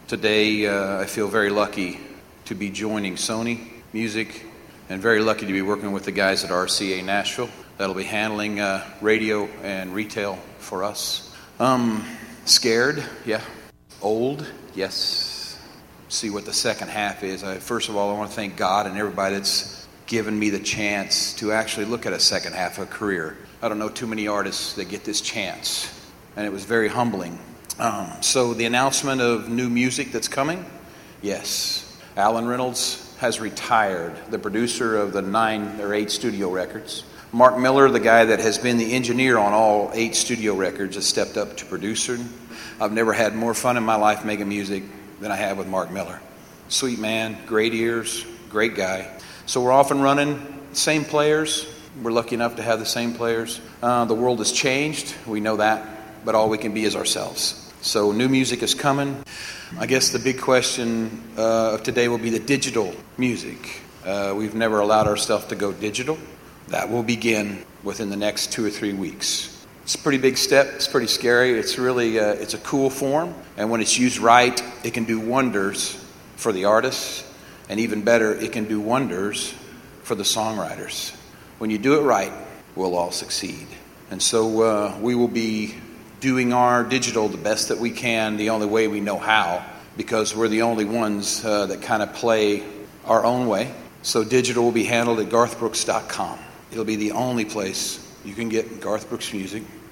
Today, I feel very lucky to be joining Sony Music and very lucky to be working with the guys at RCA Nashville that'll be handling radio and retail for us. Scared, yeah. Old, yes. See what the second half is. First of all, I want to thank God and everybody that's given me the chance to actually look at a second half of a career. I don't know too many artists that get this chance, and it was very humbling. So the announcement of new music that's coming, yes. Alan Reynolds has retired, the producer of the 9 or 8 studio records. Mark Miller, the guy that has been the engineer on all 8 studio records, has stepped up to producer. I've never had more fun in my life making music than I have with Mark Miller. Sweet man, great ears, great guy. So we're off and running, same players. We're lucky enough to have the same players. The world has changed, we know that, but all we can be is ourselves. So new music is coming. I guess the big question of today will be the digital music. We've never allowed ourselves to go digital. That will begin within the next 2 or 3 weeks. It's a pretty big step. It's pretty scary. It's really, it's a cool form. And when it's used right, it can do wonders for the artists. And even better, it can do wonders for the songwriters. When you do it right, we'll all succeed. And so we will be doing our digital the best that we can, the only way we know how, because we're the only ones that kind of play our own way. So digital will be handled at garthbrooks.com. It'll be the only place you can get Garth Brooks music.